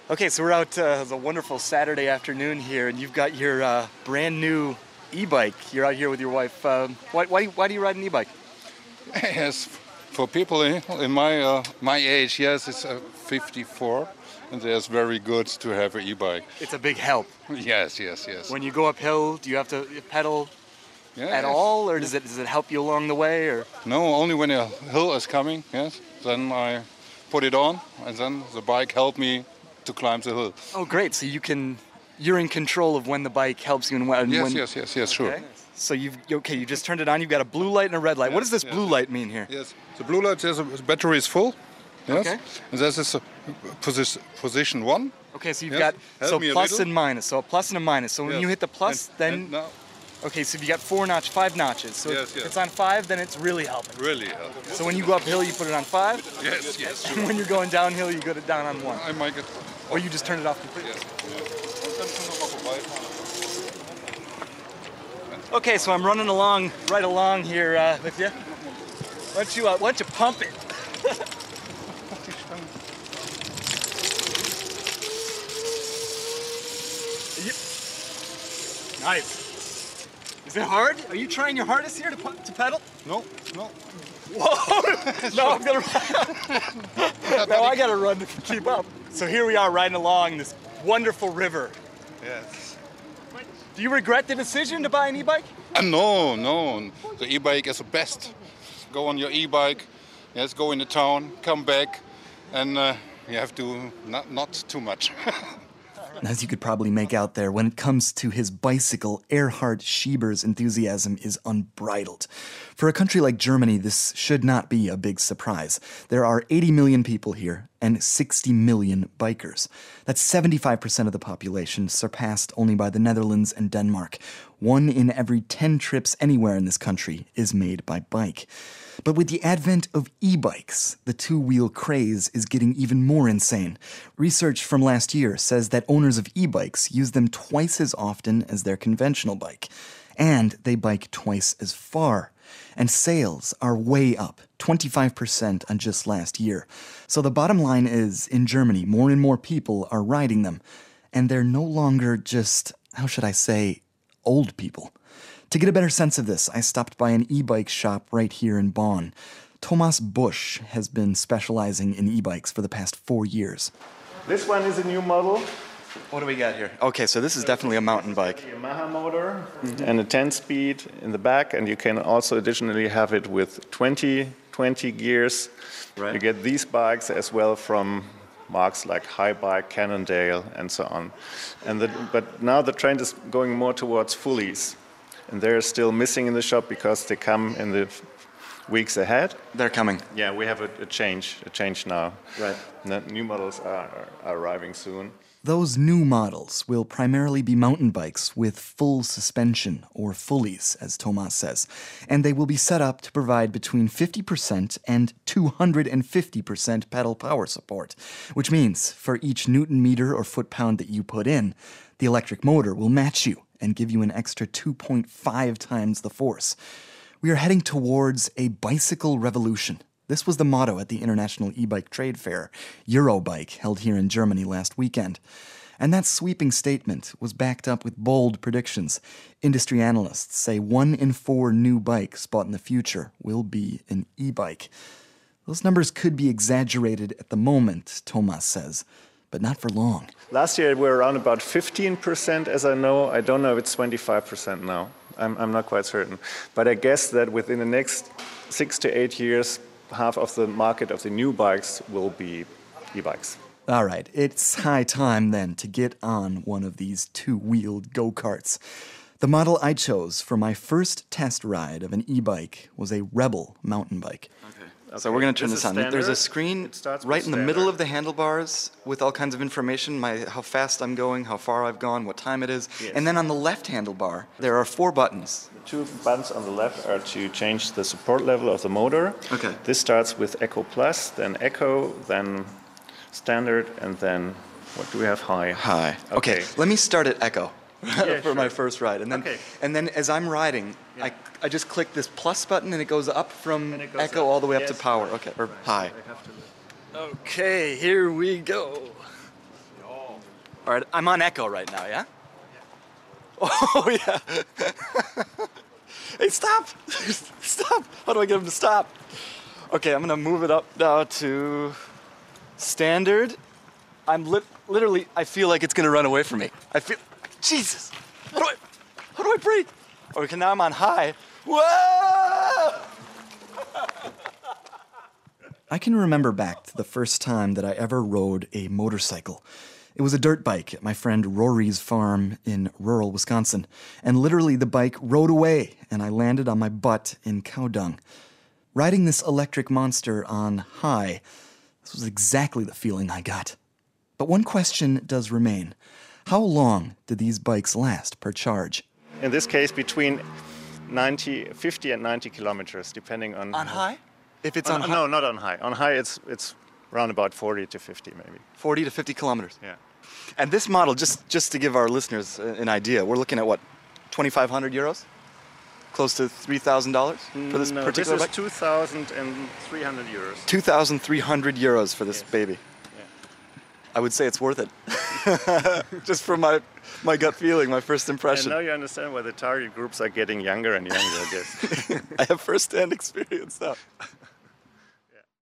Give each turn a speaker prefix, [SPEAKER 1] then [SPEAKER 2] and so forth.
[SPEAKER 1] Okay, so we're out, it's a wonderful Saturday afternoon here, and you've got your brand new e-bike. You're out here with your wife. Why do you ride an e-bike?
[SPEAKER 2] Yes, for people in my age, yes, it's 54, and it's very good to have an e-bike.
[SPEAKER 1] It's a big help.
[SPEAKER 2] Yes.
[SPEAKER 1] When you go uphill, do you have to pedal at all, or does it help you along the way? Or
[SPEAKER 2] No, only when a hill is coming, yes, then I put it on, and then the bike helped me to climb the hill.
[SPEAKER 1] Oh, great! So you're in control of when the bike helps you and when.
[SPEAKER 2] Yes, sure.
[SPEAKER 1] Okay. So you just turned it on. You've got a blue light and a red light. What does this blue light mean here?
[SPEAKER 2] Yes, the blue light says the battery is full. Yes.
[SPEAKER 1] Okay.
[SPEAKER 2] And this is position 1.
[SPEAKER 1] Okay, so you've
[SPEAKER 2] Yes.
[SPEAKER 1] got
[SPEAKER 2] Help me a
[SPEAKER 1] plus
[SPEAKER 2] little.
[SPEAKER 1] and minus. So a plus and a minus. So when
[SPEAKER 2] Yes.
[SPEAKER 1] you hit the plus,
[SPEAKER 2] And
[SPEAKER 1] then
[SPEAKER 2] now,
[SPEAKER 1] okay. So if you got 5 notches. So
[SPEAKER 2] Yes,
[SPEAKER 1] if it's on 5, then it's really helping.
[SPEAKER 2] really help.
[SPEAKER 1] So when you go uphill, you put it on 5.
[SPEAKER 2] Yes, sure.
[SPEAKER 1] And when you're going downhill, you go down on 1.
[SPEAKER 2] I might get.
[SPEAKER 1] Or you just turn it off completely.
[SPEAKER 2] Yes.
[SPEAKER 1] Okay, so I'm running right along here with you. Why don't you pump it? Nice. Is it hard? Are you trying your hardest here to pedal?
[SPEAKER 2] No.
[SPEAKER 1] Whoa! No, I'm gonna. Now I gotta run to keep up. So here we are riding along this wonderful river.
[SPEAKER 2] Yes.
[SPEAKER 1] Do you regret the decision to buy an e-bike?
[SPEAKER 2] No. The e-bike is the best. Go on your e-bike. Yes, go in the town, come back, and you have to not too much.
[SPEAKER 1] As you could probably make out there, when it comes to his bicycle, Erhard Schieber's enthusiasm is unbridled. For a country like Germany, this should not be a big surprise. There are 80 million people here and 60 million bikers. That's 75% of the population, surpassed only by the Netherlands and Denmark. 1 in every 10 trips anywhere in this country is made by bike. But with the advent of e-bikes, the two-wheel craze is getting even more insane. Research from last year says that owners of e-bikes use them twice as often as their conventional bike. And they bike twice as far. And sales are way up, 25% on just last year. So the bottom line is, in Germany, more and more people are riding them. And they're no longer just, how should I say, old people. To get a better sense of this, I stopped by an e-bike shop right here in Bonn. Thomas Busch has been specializing in e-bikes for the past 4 years.
[SPEAKER 3] This one is a new model.
[SPEAKER 1] What do we got here? Okay, so this is definitely a mountain bike.
[SPEAKER 3] A Maha motor and a 10-speed in the back, and you can also additionally have it with 20 gears.
[SPEAKER 1] Right.
[SPEAKER 3] You get these bikes as well from marks like Highbike, Cannondale, and so on. But now the trend is going more towards fullies. And they're still missing in the shop because they come in the weeks ahead.
[SPEAKER 1] They're coming.
[SPEAKER 3] Yeah, we have a change now.
[SPEAKER 1] Right.
[SPEAKER 3] And the new models are arriving soon.
[SPEAKER 1] Those new models will primarily be mountain bikes with full suspension, or fullies, as Thomas says, and they will be set up to provide between 50% and 250% pedal power support, which means for each newton meter or foot-pound that you put in, the electric motor will match you and give you an extra 2.5 times the force. We are heading towards a bicycle revolution. This was the motto at the International E-Bike Trade Fair, Eurobike, held here in Germany last weekend. And that sweeping statement was backed up with bold predictions. Industry analysts say 1 in 4 new bikes bought in the future will be an e-bike. Those numbers could be exaggerated at the moment, Thomas says, but not for long.
[SPEAKER 3] Last year we were around about 15%, as I know. I don't know if it's 25% now. I'm not quite certain. But I guess that within the next 6 to 8 years, half of the market of the new bikes will be e-bikes.
[SPEAKER 1] All right, it's high time then to get on one of these two-wheeled go-karts. The model I chose for my first test ride of an e-bike was a Rebel mountain bike. So we're going to turn this on. There's a screen right in the middle of the handlebars with all kinds of information, how fast I'm going, how far I've gone, what time it is.
[SPEAKER 3] Yes.
[SPEAKER 1] And then on the left handlebar, there are 4 buttons.
[SPEAKER 3] The 2 buttons on the left are to change the support level of the motor.
[SPEAKER 1] Okay.
[SPEAKER 3] This starts with Eco Plus, then Eco, then Standard, and then, what do we have? High.
[SPEAKER 1] High. Okay, let me start at Echo. For my first ride. And then as I'm riding, I just click this plus button and it goes up from Echo all the way up to power. Okay, or high. Okay, here we go. All right, I'm on echo right now, yeah? Oh, yeah. Hey, stop! Stop! How do I get him to stop? Okay, I'm gonna move it up now to standard. I'm literally, I feel like it's gonna run away from me. I feel, Jesus! How do I brake? Okay, now I'm on high. Whoa! I can remember back to the first time that I ever rode a motorcycle. It was a dirt bike at my friend Rory's farm in rural Wisconsin, and literally the bike rode away and I landed on my butt in cow dung. Riding this electric monster on high, this was exactly the feeling I got. But one question does remain. How long do these bikes last per charge?
[SPEAKER 3] In this case, between 50 and 90 kilometers, depending on...
[SPEAKER 1] On high? If it's on high?
[SPEAKER 3] No, not on high. On high, it's around about 40 to 50, maybe.
[SPEAKER 1] 40 to 50 kilometers?
[SPEAKER 3] Yeah.
[SPEAKER 1] And this model, just to give our listeners an idea, we're looking at what, 2,500 euros? Close to $3,000 for this particular bike?
[SPEAKER 3] This is 2,300 euros.
[SPEAKER 1] 2,300 euros for this baby.
[SPEAKER 3] Yeah.
[SPEAKER 1] I would say it's worth it. Just from my gut feeling, my first impression.
[SPEAKER 3] And now you understand why the target groups are getting younger and younger, I guess.
[SPEAKER 1] I have first-hand experience now.